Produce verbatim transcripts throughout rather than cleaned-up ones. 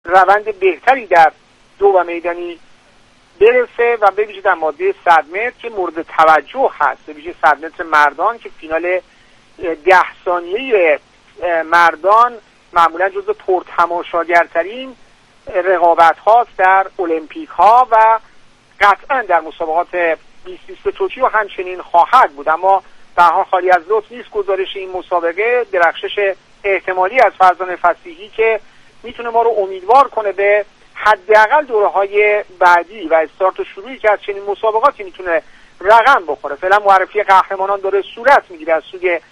روند بهتری در دو و میدانی برسه و به ویژه در ماده صد متر که مورد توجه هست، به ویژه صد متر مردان که فینال ده ثانیه مردان معمولا جزو پرتماشاگرترین رقابت هاست در المپیک ها و قطعا در مسابقات بیست بیست توکیو همچنین خواهد بود. اما به هر حال خالی از لطف نیست گزارش این مسابقه، درخشش احتمالی از فرزانه فصیحی که میتونه ما رو امیدوار کنه به حداقل دوره‌های بعدی و استارت و شروعی که از چنین مسابقاتی میتونه رقم بخوره. فعلا معرفی قهرمانان داره صورت میگیره از سوی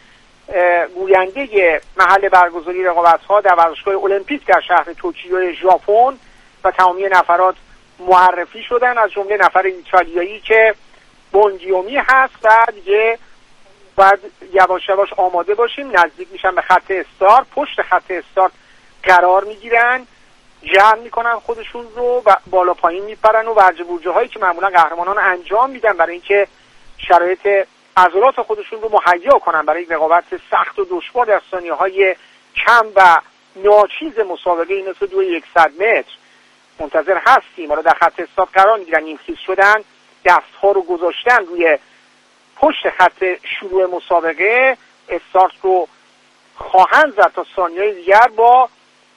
گوینده محل برگزاری رقابت‌ها در ورزشگاه المپیک در شهر توکیو ژاپن و تمامی نفرات معرفی شدن، از جمله نفر ایتالیایی که بونگیومی هست و دیگه باید یواش یواش آماده باشیم، نزدیک میشن به خط استارت، پشت خط استارت قرار میگیرن، جمع میکنن خودشون رو و بالا پایین میپرن و ورجه بورجه هایی که معمولا قهرمانان انجام میدن برای اینکه شرایط عضلات خودشون رو مهیا کنن برای رقابت سخت و دشوار در ثانیه های کم و ناچیز مسابقه این مثل دو یکصد متر منتظر هستیم. حالا در خط استارت قرار میگیرن، نیمخیز شدن، دست ها رو گذاشتن روی پشت خط شروع مسابقه، استارت رو خواهند زد تا ثانیه دیگر با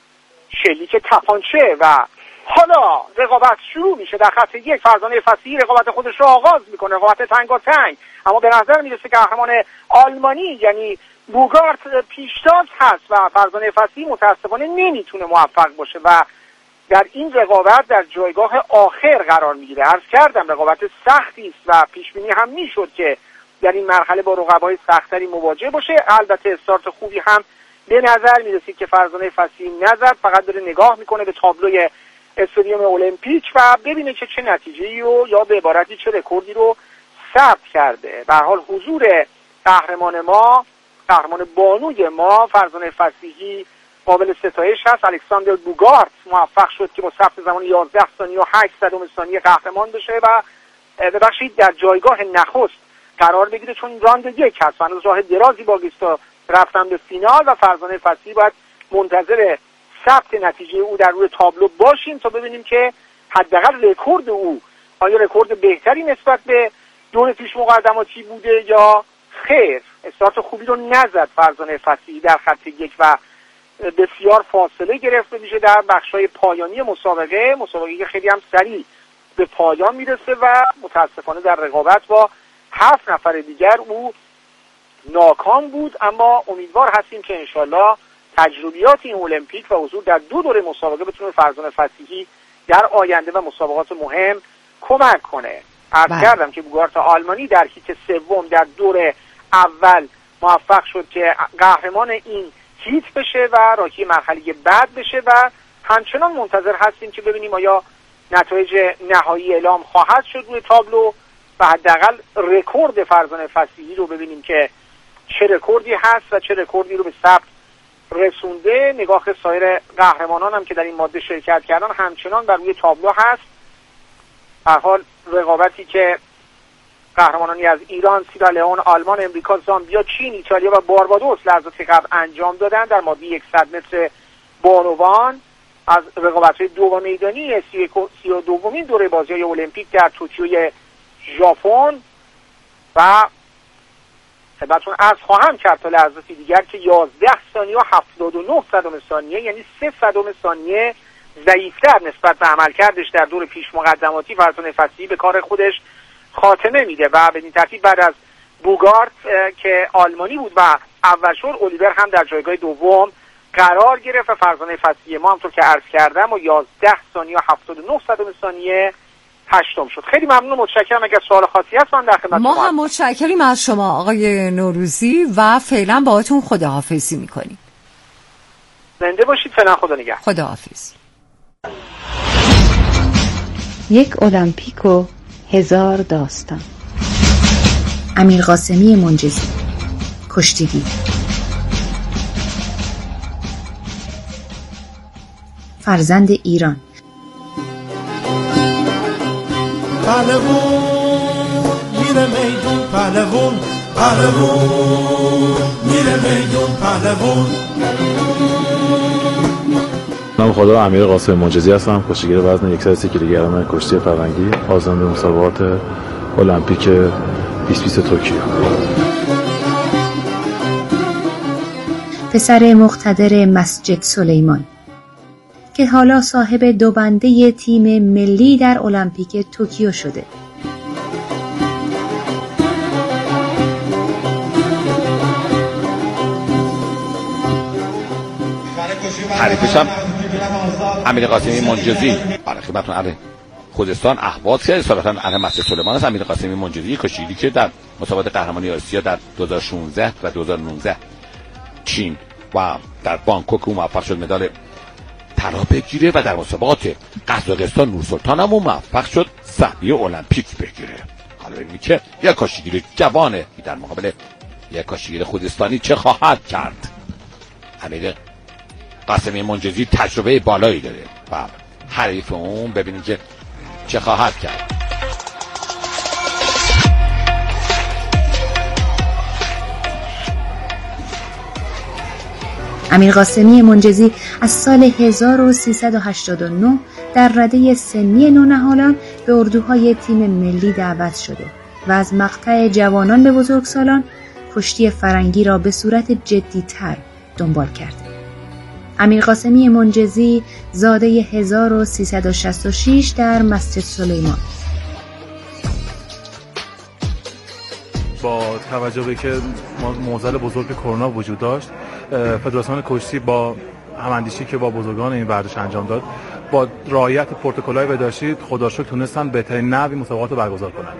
شلیک تپانچه و حالا رقابت شروع میشه. در خط یک فرزانه فصیحی رقابت خودش رو آغاز میکنه، رقابت تنگاتنگ، اما به نظر میرسه که قهرمان آلمانی یعنی بوگارت پیشتاز هست و فرزانه فصیحی متاسفانه نمیتونه موفق باشه و در این رقابت در جایگاه آخر قرار میگیره. عرض کردم رقابت سختی است و پیش بینی هم میشد که در این مرحله با رقبای سختری مواجه باشه. البته استارت خوبی هم به نظر میرسید که فرزانه فصیحی نزد، فقط داره نگاه میکنه به تابلوی استادیوم المپیک و ببینه که چه نتیجه‌ای رو یا به عبارتی چه رکوردی رو ثبت کرده. به هر حال حضور قهرمان ما، قهرمان بانوی ما فرزانه فصیحی قابل ستایش هست. الکساندر بوگارت موفق شد که با ثبت زمان یازده ثانیه و هشت صدم ثانیه قهرمان بشه و ببخشید در جایگاه نخست قرار بگیره، چون راند یک هست و هنوز راه درازی باقی است تا رفتن به فینال و فرزانه فصیحی باید منتظر ثبت نتیجه او در روی تابلو باشیم تا ببینیم که حداقل رکورد او آیا رکورد بهتری نسبت به دور پیش مقدماتی بوده یا خیر. استارت خوبی رو نزد فرزانه فصیحی در خط یک و بسیار فاصله گرفته میشه در بخشای پایانی مسابقه. مسابقه خیلی هم سریع به پایان میرسه و متاسفانه در رقابت با هفت نفر دیگر او ناکام بود، اما امیدوار هستیم که انشالله تجربیات این المپیک و حضور در دو دوره مسابقه بتونه فرزانه فصیحی در آینده و مسابقات مهم کمک کنه. عرض کردم که بوگارت آلمانی در هیت سوم در دور اول موفق شد که قهرمان این هیت بشه و راهی مرحله بعد بشه و همچنان منتظر هستیم که ببینیم آیا نتایج نهایی اعلام خواهد شد روی تابلو و حداقل رکورد فرزانه فصیحی رو ببینیم که چه رکوردی هست و چه رکوردی رو به ثبت رسونده. نگاه سایر قهرمانان هم که در این ماده شرکت کردن همچنان بر روی تابلو هست. به هر حال رقابتی که قهرمانانی از ایران، سیرالئون، آلمان، امریکا، زامبیا، چین، ایتالیا و باربادوس لحظات قبل انجام دادن در ماده صد متر بانوان از رقابت‌های دو و میدانی سی و دومین دوره بازی‌های المپیک در توکیوی ژاپن و خدمتتون عرض خواهم کرد تا لحظاتی دیگر که یازده ثانیه و هفتاد و نه صدم ثانیه یعنی سه صدم ثانیه ضعیف‌تر نسبت به عملکردش در دور پیش مقدماتی فرزانه فصیحی به کار خودش خاتمه میده و به این ترتیب بعد از بوگارت که آلمانی بود و اول شد، الیور هم در جایگاه دوم قرار گرفت و فرزانه فصیحی ما همونطور که عرض کردم و یازده ثانیه و هفتاد و نه صدم ثانیه هشتم شد. خیلی ممنون و متشکرم. اگر سوال خاصی هست من در خدمت ما هم متشکریم از شما آقای نوروزی و فعلا باهاتون خداحافظی میکنیم. زنده باشید. فعلا خدا نگهدار. خداحافظ. یک المپیک و هزار داستان. امیر قاسمی منجزی. کشتیگیر. فرزند ایران. پهلوون میره میدون، پهلوون پهلوون میره میدون، پهلوون. نام خدا امیر قاسمی منجزی هستم، کشتیگیر وزن صد و سی کیلوگرم کشتی فرنگی، آزمون مسابقات المپیک بیست بیست توکیو. پسر مقتدر مسجد سلیمان که حالا صاحب دو بنده تیم ملی در المپیک توکیو شده. حریفشم امیر قاسمی منجزی. برای خدمتتون عرض خوزستان اهواز که اصالتا عرض مسجد سلیمان است. امیر قاسمی منجزی کشتیگیری که در مسابقات قهرمانی آسیا در دو هزار و شانزده و دو هزار و نوزده چین و در بانکوک او موفق شد مدال طلا بگیره و در مسابقات قزاقستان نورسلطان هم موفق شد سهمیه المپیک بگیره. حالا ببینیم که یک کشتیگیر جوان در مقابل یک کشتیگیر خوزستانی چه خواهد کرد. امیر قاسمی منجزی تجربه بالایی داره و حریف اون ببینید که چه خواهد کرد. امیر قاسمی منجزی از سال هزار و سیصد و هشتاد و نه در رده سنی نونهالان به اردوهای تیم ملی دعوت شده و از مقطع جوانان به بزرگسالان کشتی فرنگی را به صورت جدی‌تر دنبال کرده. امیر قاسمی منجزی زاده هزار و سیصد و شصت و شش در مسجد سلیمان. با توجه به که معضل بزرگ کرونا وجود داشت، فدراسیون کشتی با هماندیشی که با بزرگان این ورزش انجام داد، با رعایت پروتکل‌های بهداشتی خدا شکر تونستن بهترین نحوی مسابقات رو برگزار کنن.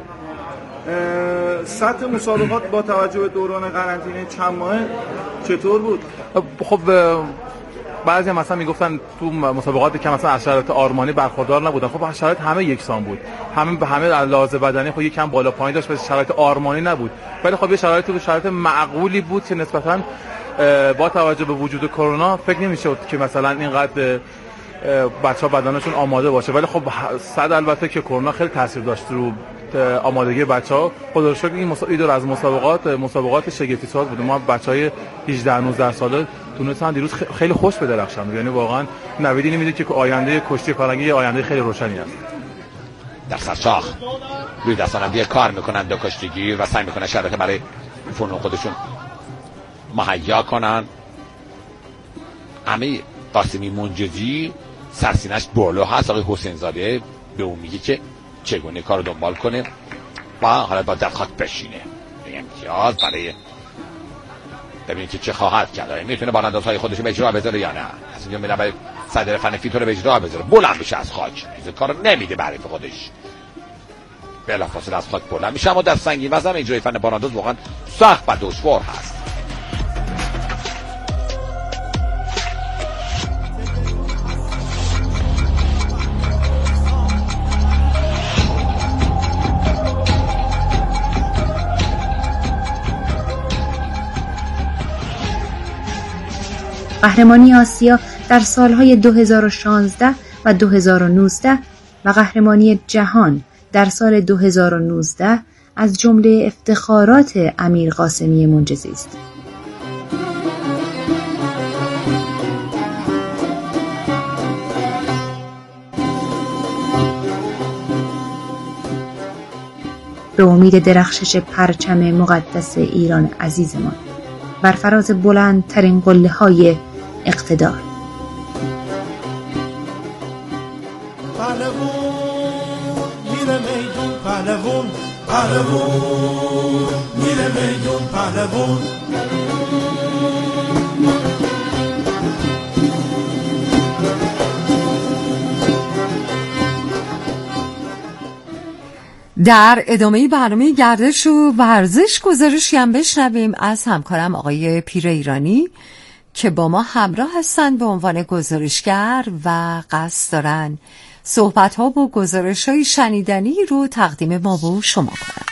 سطح مسابقات با توجه به دوران قرنطینه چند ماه چطور بود؟ خب بعضی هم مثلا میگفتن تو مسابقاتی که مثلا از شرایط آرمانی برخوردار نبودن، خب شرایط همه یکسان بود، همه به همه لحاظ بدنی خب یکم بالا پایین داشت، ولی شرایط آرمانی نبود، ولی خب یه شرایط به شرایط معقولی بود که نسبتاً با توجه به وجود کرونا فکر نمی‌شد که مثلا اینقدر بچه‌ها بدنشون آماده باشه، ولی خب صد البته که کرونا خیلی تاثیر داشت رو آمادگی بچه‌ها. خدا رو شکر این دور از مسابقات مسابقات شگفتی ساز بود. ما بچهای هجده نوزده ساله تونستن دیروز خیلی خوش بدرخشن، یعنی واقعا نویدی نمیدید که آینده کشتی فرنگی یه آینده خیلی روشنی است. در سرشاخ روی دستانندی کار میکنن دو کشتیگیر و سعی میکنن شرایط برای فنون خودشون مهیا کنن. امیر قاسمی منجزی سرسینش بالا هست. آقای حسین زاده به اون میگه که چگونه کار رو دنبال کنه و حالا با در خاک بشینه به امتیاز برای ببینید که چه خواهد کرد. میتونه بالاندازهای خودش رو به اجرا بذاره یا نه. از اینجا میره برای صدر فن فیتو رو به اجرا بذاره، بلند بشه از خاک. این کار رو نمیده برای خودش، بلافاصله از خاک بلند میشه. اما در سنگین وزن اجرای فن بالانداز واقعا سخت و دشوار هست. قهرمانی آسیا در سالهای دو هزار و شانزده و دو هزار و نوزده و قهرمانی جهان در سال دو هزار و نوزده از جمله افتخارات امیر قاسمی منجزی است. به امید درخشش پرچم مقدس ایران عزیزمان بر فراز بلندترین قله‌های اقتدار. پهلوون میره میدون، پهلوون پهلوون میره میدون، پهلوون. در ادامه برنامه گردش و ورزش گزارشی هم بشنویم از همکارم آقای پیر ایرانی که با ما همراه هستند به عنوان گزارشگر و قصد دارن صحبت‌ها و گزارش‌های شنیدنی رو تقدیم ما و شما کنن.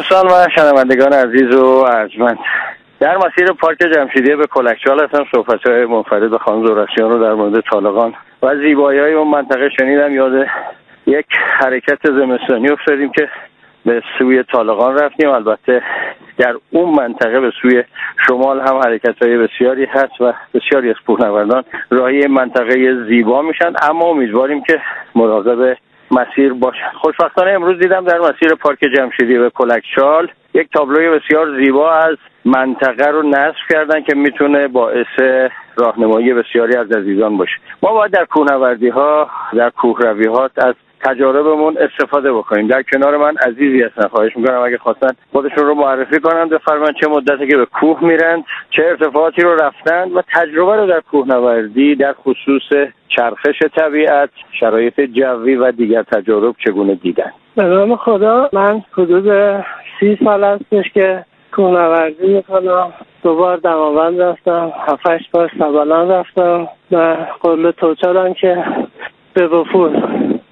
دوستان و شنوندگان عزیز و ارجمند، در مسیر پارک جمشیدی به کلکچال هستم. صحبت‌های منفرد خانم زورخشیان رو در مورد طالقان و زیبایی‌های اون منطقه شنیدم. یاد یک حرکت زمستانی افتادیم که به سوی طالقان رفتیم. البته در اون منطقه به سوی شمال هم حرکت‌های بسیاری هست و بسیاری از کوهنوردان راهی منطقه زیبا میشن، اما امیدواریم که مراقب مسیر باشن. خوشبختانه امروز دیدم در مسیر پارک جمشیدی به کلکچال یک تابلوی بسیار زیبا از منطقه رو نصب کردن که میتونه باعث راهنمایی بسیاری از عزیزان باشه. ما باید در کوهنوردی‌ها، در کوهروی‌ها از تجاربمون استفاده بکنیم. در کنار من عزیزی هستن، خواهش میکنم اگه خواستن خودشون رو معرفی کنن، بفرمایید چه مدتی که به کوه میرن، چه ارتفاعاتی رو رفتن و تجربه رو در کوهنوردی در خصوص چرخش طبیعت، شرایط جوی و دیگر تجارب چگونه دیدن. به نام خدا، من حدود سی سال هستش که کوهنوردی میکنم. دو بار دماوند رفتم، هفت هشت بار سبلان رفتم و قله توچالم که به وفور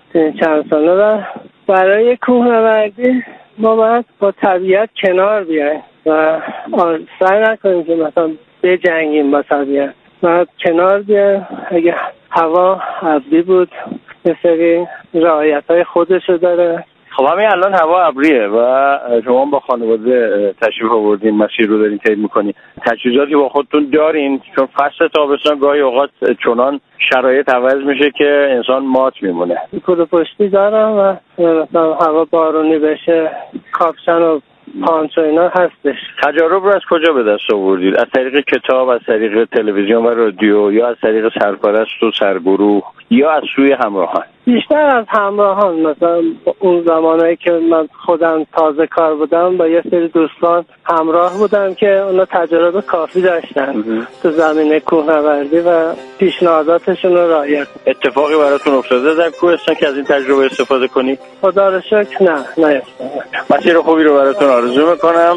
چند ساله. و برای کوهنوردی ما باید با طبیعت کنار بیاییم و سعی نکنیم که مثلا بجنگیم با طبیعت و کنار بیاییم. اگه هوا ابری بود یه سری رعایت‌های خودشو داره. خب همین الان هوا ابریه و شما با خانواده تشریف آوردین، مسیر رو دارین طی می‌کنین. تجهیزاتی با خودتون دارین؟ چون فصل تابستان گاهی اوقات چنان شرایط عوض میشه که انسان مات میمونه. کود پشتی دارم و مثلا هوا بارونی بشه کاپشن و پانچ و اینا هستش. تجارب رو از کجا به دست آوردید؟ از طریق کتاب، از طریق تلویزیون و رادیو، یا از طریق سرپرست و سرگروه، یا از سوی همراهان؟ بیشتر از همراهان. مثلا اون زمانایی که من خودم تازه کار بودم با یه سری دوستان همراه بودم که اونا تجربه کافی داشتن تو زمینه کوهنوردی و پیشنهاداتشون رو رعایت. اتفاقی براتون افتاده در کوهستان که از این تجربه استفاده کنی؟ خدا رو شکر نه نه. مسیر خوبی رو براتون آرزو میکنم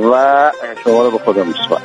و شما رو به خدا میسپارم.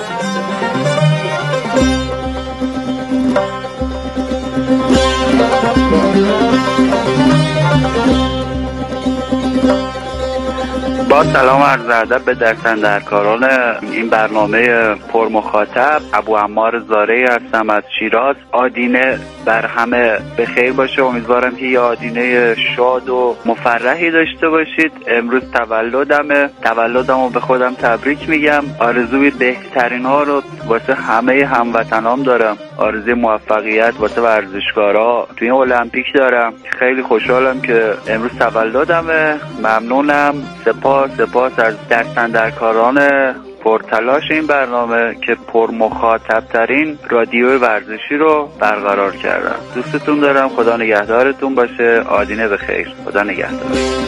با سلام عرض ادب به دستاندرکاران این برنامه پرمخاطب. ابو عمار زارعی هستم از شیراز. آدینه بر همه به خیر باشه. امیدوارم که یه آدینه شاد و مفرحی داشته باشید. امروز تولدمه. تولدمو به خودم تبریک میگم. آرزوی بهترین ها رو واسه همه هموطنام دارم. آرزوی موفقیت واسه ورزشکارا توی المپیک دارم. خیلی خوشحالم که امروز تولدمه. ممنونم. سپاس سپاس از دستاندرکاران پرتلاش این برنامه که پر مخاطب ترین رادیو ورزشی رو برقرار کردن. دوستتون دارم. خدا نگهدارتون باشه. آدینه به خیر. خدا نگهدار.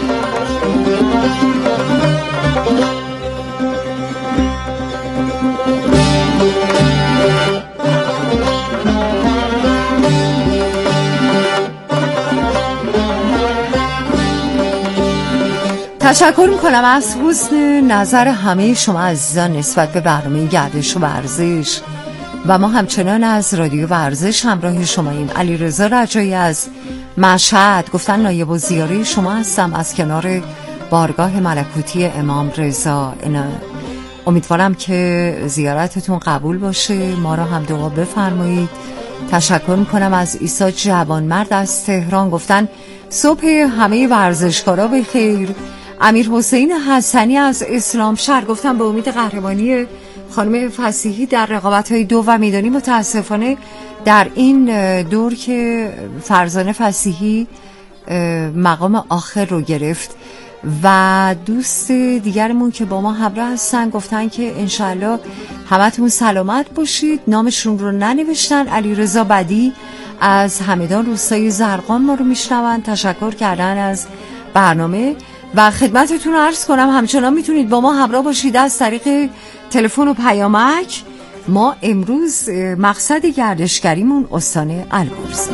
تشکر میکنم از حسن نظر همه شما عزیزان نسبت به برنامه گردش و ورزش و ما همچنان از رادیو ورزش همراه شماییم. علیرضا رجایی از مشهد گفتن نایب الزیاره شما هستم از کنار بارگاه ملکوتی امام رضا. امیدوارم که زیارتتون قبول باشه، ما را هم دعا بفرمایید. تشکر میکنم از عیسی جوانمرد از تهران گفتن صبح همه ورزشکارا بخیر. امیر حسین حسنی از اسلام شهر گفتم به امید قهرمانی خانم فصیحی در رقابت‌های دو و میدانی. متاسفانه در این دور که فرزانه فصیحی مقام آخر رو گرفت و دوست دیگرمون که با ما همراه هستن گفتن که انشالله همتون سلامت باشید. نامشون رو ننوشتن. علیرضا بدی از همدان روستای زرقان ما رو میشنون. تشکر کردن از برنامه و خدمتتون عرض کنم همچنان میتونید با ما همراه باشید از طریق تلفن و پیامک. ما امروز مقصد گردشگریمون استان البرز.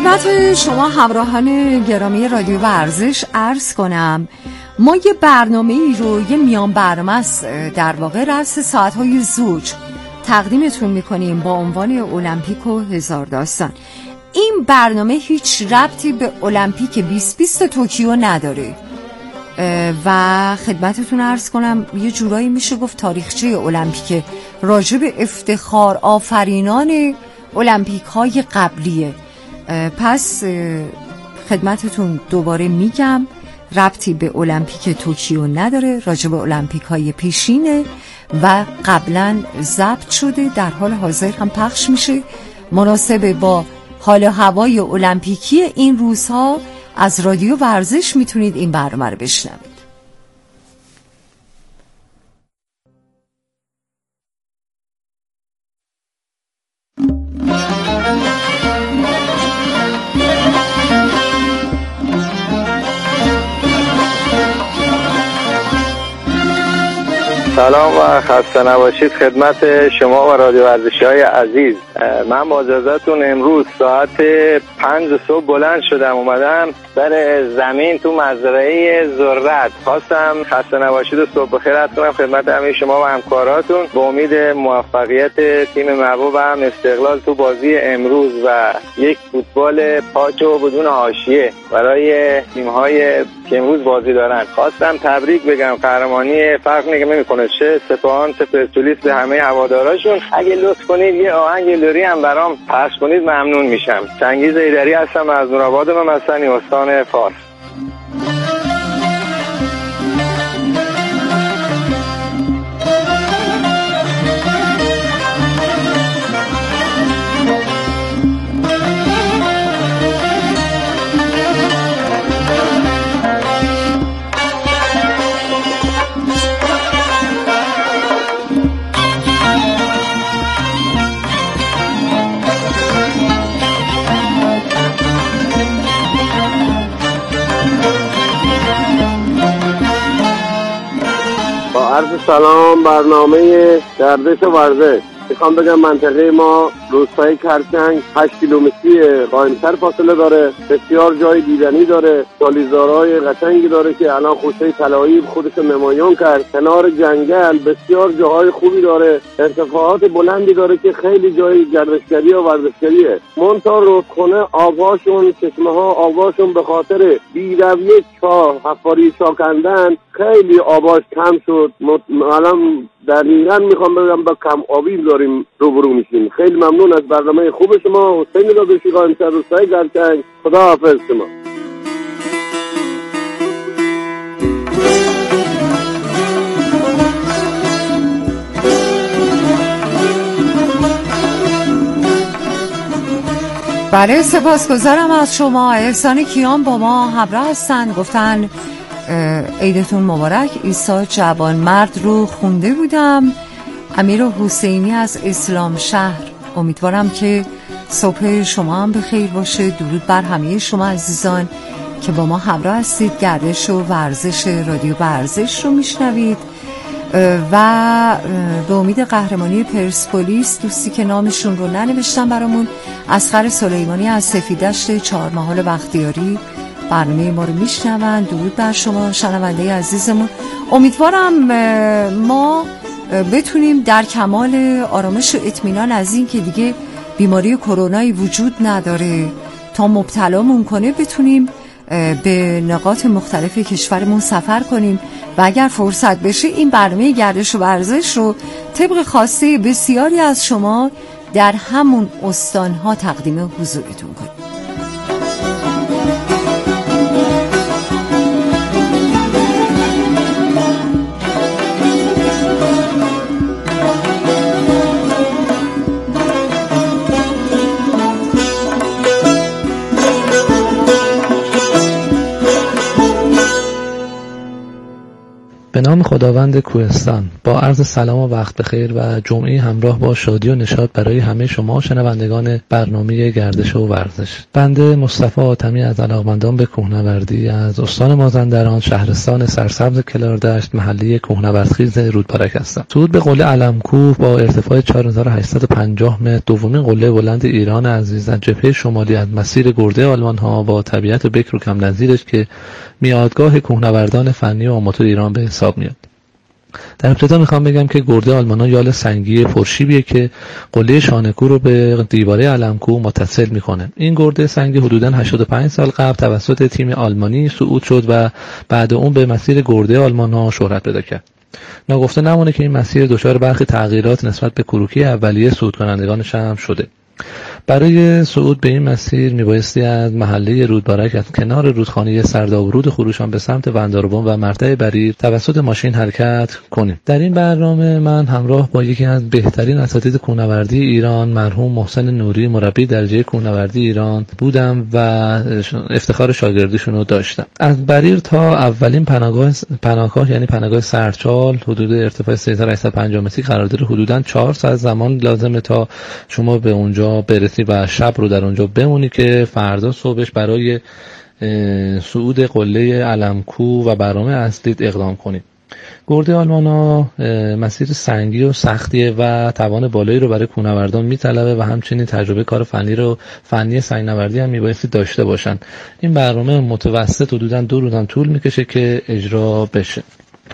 خدمت شما همراهان گرامی رادیو ورزش عرض کنم ما یه برنامه ای رو، یه میان برنامه است در واقع، رأس ساعت‌های زوج تقدیمتون میکنیم با عنوان المپیک و هزار داستان. این برنامه هیچ ربطی به المپیک بیست بیست توکیو نداره و خدمتتون عرض کنم یه جورایی میشه گفت تاریخچه المپیک، راجع به افتخار آفرینان المپیک های قبلیه. پس خدمتتون دوباره میگم ربطی به المپیک توکیو نداره، راجع به المپیک های پیشینه و قبلا ضبط شده، در حال حاضر هم پخش میشه، مناسب با حال هوای المپیکی این روزها. از رادیو ورزش میتونید این برنامه رو بشنوید. سلام و خسته نباشید خدمت شما و رادیو ورزشی های عزیز. من با اجازهتون امروز ساعت پنج صبح بلند شدم اومدم در زمین تو مزرعه ذرت. خواستم خسته نباشید و صبح بخیر عرض کنم خدمت همه شما و همکاراتون با امید موفقیت تیم محبوب هم استقلال تو بازی امروز و یک فوتبال پاک و بدون حاشیه برای تیم‌های که امروز بازی دارن. خواستم تبریک بگم، قهرمانی فرق نمی‌کنه چه سپاهان چه پرسپولیس به همه هواداراشون. اگه لطف کنید یه آهنگ لری هم برام پخش کنید ممنون میشم. چنگیز ایدری هستم از نورآباد ممسنی استان فارس. عرض سلام. برنامه گردش و ورزش. میخوام بگم منطقه ما روستای کرچنگ هشت کیلومتری قائم‌تر فاصله داره، بسیار جای دیدنی داره، سالیزارهای قشنگی داره که الان خوشه طلایی خودش نمایان کرد، کنار جنگل بسیار جاهای خوبی داره، ارتفاعات بلندی داره که خیلی جای گردشگری و ورزشگریه. منتها رودخونه آباشون، چشمه ها آباشون به خاطر بیرویه چاه حفاری چاه کندن خیلی آباش کم شد. الان دقیقاً میخوام بگم با کم آبی داریم روبرو میشیم. خیلی ممنون از برنامه خوب شما. حسین داداشی قائم‌تر روستای گرچنگ. خدا حافظ شما. بله سپاسگزارم از شما. احسان کیان با ما همراه هستن، گفتن عیدتون مبارک. عیسی جوان مرد رو خونده بودم. امیر حسینی از اسلام شهر، امیدوارم که صبح شما هم بخیر باشه. درود بر همه شما عزیزان که با ما همراه هستید، گردش و ورزش رادیو ورزش رو میشنوید و به امید قهرمانی پرسپولیس. دوستی که نامشون رو ننوشتم برامون، اصغر سلیمانی از سفیدشت چهارمحال بختیاری برنامه ما رو میشنون. درود بر شما شنونده عزیزمون. امیدوارم ما بتونیم در کمال آرامش و اطمینان از این که دیگه بیماری کرونایی وجود نداره تا مبتلامون کنه بتونیم به نقاط مختلف کشورمون سفر کنیم و اگر فرصت بشه این برنامه گردش و ورزش رو طبق خواسته بسیاری از شما در همون استانها تقدیم حضورتون کنیم. به نام خداوند کوهستان، با عرض سلام و وقت بخیر و جمعه همراه با شادی و نشاط برای همه شما شنوندگان برنامه گردش و ورزش. بنده مصطفی آتمی از علاقمندان به کوهنوردی از استان مازندران، شهرستان سرسبز کلاردشت، محله کوهنوردخیز رودبارک هستم. صعود به قله علم‌کوه با ارتفاع چهار هزار و هشتصد و پنجاه متر، دومین قله بلند ایران عزیز از جبهه شمالی از مسیر گرده آلمان‌ها با طبیعت بکر و کم نظیرش که میادگاه کوهنوردان فنی و آماتور ایران به حساب میاد. در ابتدا میخوام بگم که گرده آلمان‌ها یال سنگی پرشیبیه که قله شانه‌کوه رو به دیواره علم‌کوه متصل میکنه. این گرده سنگی حدوداً هشتاد و پنج سال قبل توسط تیم آلمانی صعود شد و بعد اون به مسیر گرده آلمان‌ها شهرت پیدا کرد. ناگفته نمونه که این مسیر دچار برخی تغییرات نسبت به کروکی اولیه صعود کنندگانش هم شده. برای صعود به این مسیر میبایستی از محله رودبارک از کنار رودخانه سردابرود خروشان به سمت ونداربوم و مرتع بریر توسط ماشین حرکت کنیم. در این برنامه من همراه با یکی از بهترین اساتید کوهنوردی ایران، مرحوم محسن نوری، مربی درجه کوهنوردی ایران بودم و افتخار شاگردیشون رو داشتم. از بریر تا اولین پناهگاه پناهگاه یعنی پناهگاه سرچال حدود ارتفاع سه هزار و هشتصد و پنجاه متری قرار داره. حدوداً چهار ساعت زمان لازمه تا شما به اونجا برسی و شب رو در اونجا بمونی که فردا صبحش برای صعود قله علم‌کوه و برنامه اصلیت اقدام کنید. گرده آلمان‌ها مسیر سنگی و سختیه و توان بالایی رو برای کوهنوردان میطلبه و همچنین تجربه کار فنی رو فنی سنگ‌نوردی هم میبایستی داشته باشن. این برنامه متوسط حدوداً دو روز هم طول میکشه که اجرا بشه.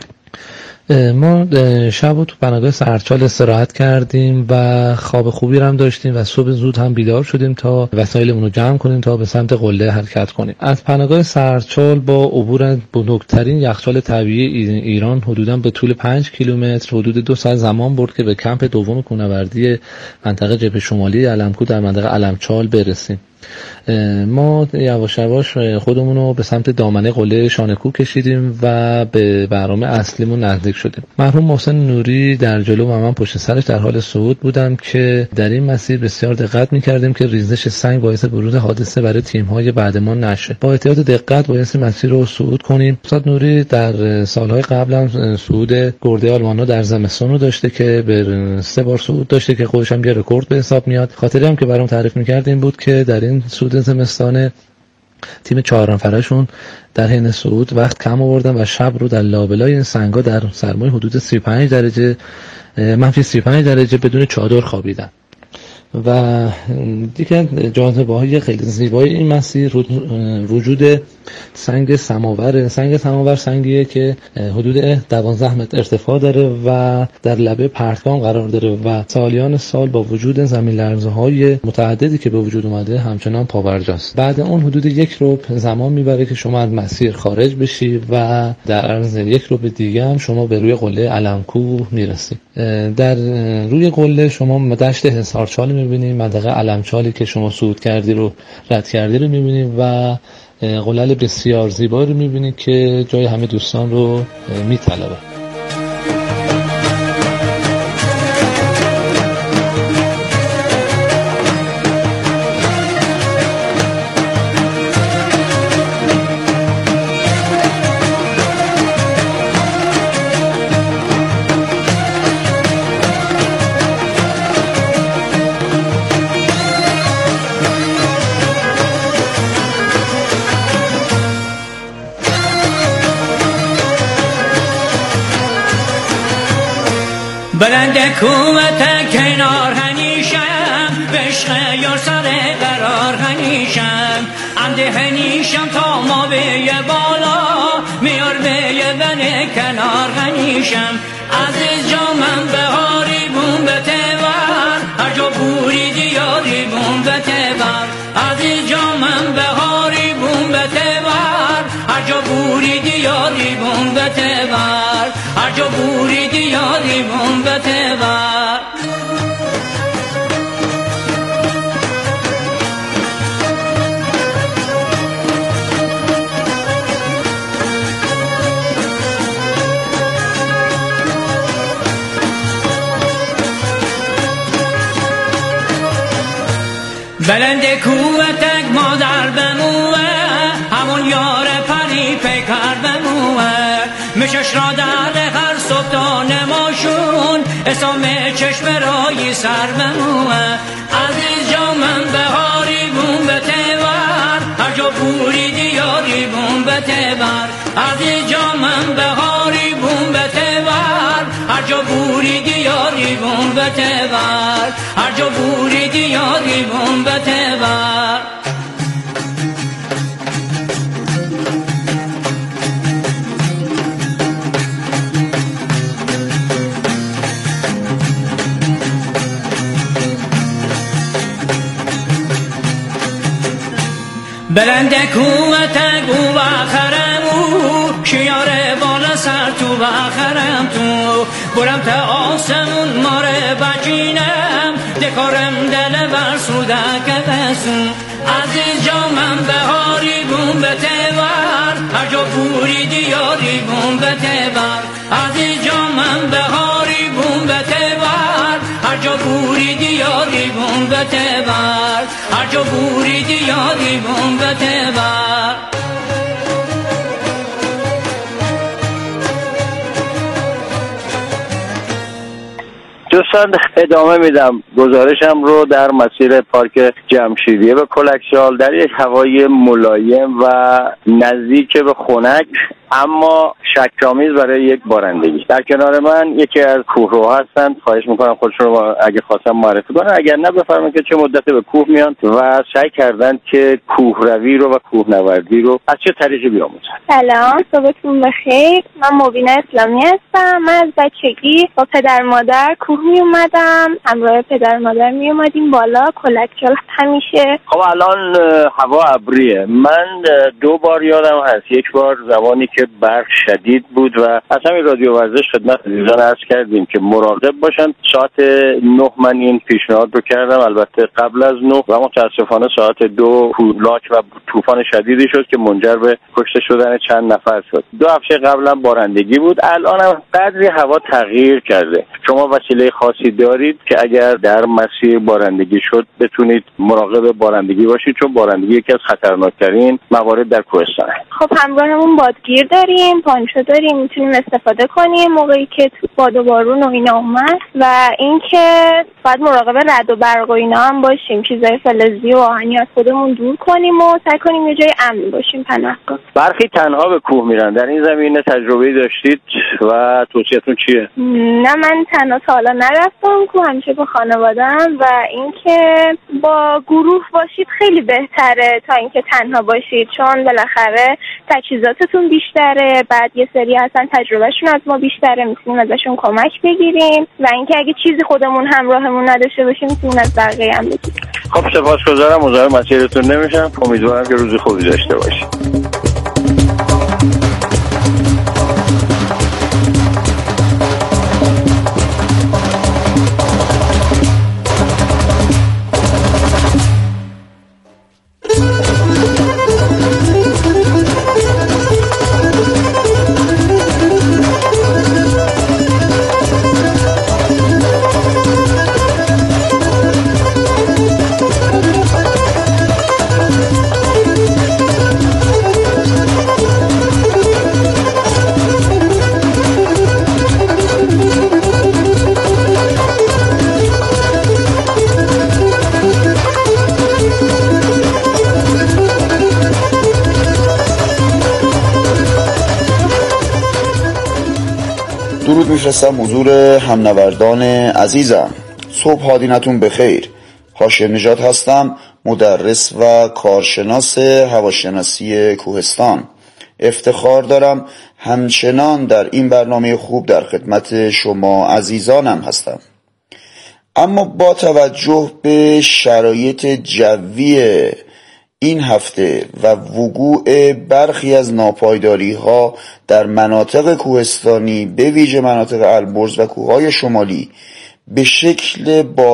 ما شب و تو پناهگاه سرچال استراحت کردیم و خواب خوبی هم داشتیم و صبح زود هم بیدار شدیم تا وسایلمون رو جمع کنیم تا به سمت قله حرکت کنیم. از پناهگاه سرچال با عبور از بزرگترین یخچال طبیعی ایران حدوداً به طول پنج کیلومتر حدود دو ساعت زمان برد که به کمپ دوم کوهنوردی منطقه جبهه شمالی علم‌کوه در منطقه علمچال برسیم. ما یواش یواش خودمون رو به سمت دامنه قله شانه‌کوه کشیدیم و به برنامه اصلیمون نزدیک شدیم. مرحوم محسن نوری در جلو و من پشت سرش در حال صعود بودم که در این مسیر بسیار دقت می‌کردیم که ریزش سنگ باعث بروز حادثه برای تیم‌های بعدمان نشه. با احتیاط دقت باعث مسیر رو صعود کنیم. استاد نوری در سال‌های قبل هم صعود گرده آلمان‌ها در زمستان رو داشته که به سه بار صعود داشته که خودش هم یه رکورد به حساب میاد. خاطری هم که برام تعریف می‌کرد این بود که در این صعود زمستانه تیم چهار نفرشون در حین صعود وقت کم آوردن و شب رو در لابلای این سنگا در سرمای حدود سی و پنج درجه منفی سی و پنج درجه بدون چادر خوابیدن. و دیگه جاذبه‌های خیلی زیبای این مسیر وجود سنگ سماور. سنگ سماور سنگیه که حدود دوازده متر ارتفاع داره و در لبه پرتگاه قرار داره و سالیان سال با وجود زمین لرزه‌های متعددی که به وجود اومده همچنان پابرجاست. بعد اون حدود یک ربع زمان میبره که شما از مسیر خارج بشی و در عرض یک ربع دیگه هم شما به روی قله علم‌کوه میرسی. در روی قله شما دشت حصارچال میبینید، منطقه علمچالی که شما صعود کردی رو رد کردی رو میبینید و قلل بسیار زیبایی رو میبینید که جای همه دوستان رو میطلبه. بلند کوت کنار هنیشم بشق یار سر قرار هنیشم عمده هنیشم تا ما به بالا میار به بن کنار هنیشم عزیز جامم بهاری بوم به تبر هر جا بوری دیاری بوم به تبر عزیز جامم بهاری بوم به تبر هر جا بوری دیاری بوم به تبر هر جا بوری دیاری بوم به تبر بلند کوتک مادر بموه همون یار پری پیکر بموه مشش را در اسام چشم رای سر بموه عزیز جامم بهاری بوم به تبر هر جا بوری دیاری بوم به تبر عزیز جامم بهاری بوم به تبر هر جا بوری دیاری بوم به تبر هر جا بوری دیاری بوم به تبر بلند کوت گو بخرمو شیاره بالا سر تو بخرم تو برم تا آسمون ماره بچینم دکارم دل برسودک بسون عزیز جامم بهاری بوم به تبر هر جا بوری دیاری بوم به تبر عزیز جامم بهاری بوم به تبر هر جا بوری دیاری بوم به تبر هر جا بوری دیاری بوم به تبر دوستان ادامه میدم گزارشم رو در مسیر پارک جمشیدیه به کلکشال در یک هوای ملایم و نزدیک به خنک اما شک‌آمیز برای یک بارندگی. در کنار من یکی از کوهرو هستند. خواهش میکنم خودشون رو اگه خواستم معرفی کنن، اگر نه بفرمایید که چه مدتی به کوه میان و سعی کردن که کوهروی رو و کوهنوردی رو از چه طریقی بیاموزن. سلام، صبحتون بخیر. من مبینه اسلامی هستم. من از بچگی با پدر مادر کوه می اومدم، همراه پدر مادر می اومدیم بالا کلکشال همیشه. خب الان هوا ابریه. من دو بار یادم هست، یک بار زمانی که برف شدید بود و از همین رادیو ورزش خدمت عزیزان عرض کردیم که مراقب باشن. ساعت نه من این پیشنهاد رو کردم، البته قبل از نه، و متاسفانه ساعت دو لاک و طوفان شدیدی شد که منجر به کشته شدن چند نفر شد. دو هفته قبلا بارندگی بود، الان هم قدری هوا تغییر کرده. شما وسیله خاصی دارید که اگر در مسیر بارندگی شد بتونید مراقب بارندگی باشید، چون بارندگی یکی از خطرناکترین موارد در کوهستانه. خب همراهمون بادگیر داریم، پانچو داریم، میتونیم استفاده کنیم موقعی که تو باد و بارون و اینا اومد، و اینکه باید مراقب رعد و برق و اینا هم باشیم، چیزای فلزی و آهنی از خودمون دور کنیم و سعی کنیم یه جای امن باشیم، پناهگاه. برخی تنها به کوه میرن، در این زمینه تجربه‌ای داشتید و توصیه‌تون چیه؟ نه من تنها تا حالا نرفتم کوه، همیشه با خانواده‌ام، و اینکه با گروه باشید خیلی بهتره تا اینکه تنها باشید، چون بالاخره تجهیزاتتون بیشتره، بعد یه سری هستن تجربهشون از ما بیشتره، میتونیم ازشون کمک بگیریم، و اینکه اگه چیزی خودمون همراهمون نداشته باشیم میتونیم از بقیه هم بگیریم. خب سپاسگزارم، مزاحم مسیرتون نمیشم، امیدوارم که روز خوبی داشته باشید. درود میفرستم حضور همنوردان عزیزم. صبح حادینتون بخیر. هاشم نژاد هستم، مدرس و کارشناس هواشناسی کوهستان. افتخار دارم همچنان در این برنامه خوب در خدمت شما عزیزانم هستم. اما با توجه به شرایط جوی این هفته و وقوع برخی از ناپایداری ها در مناطق کوهستانی به ویژه مناطق البرز و کوههای شمالی به شکل با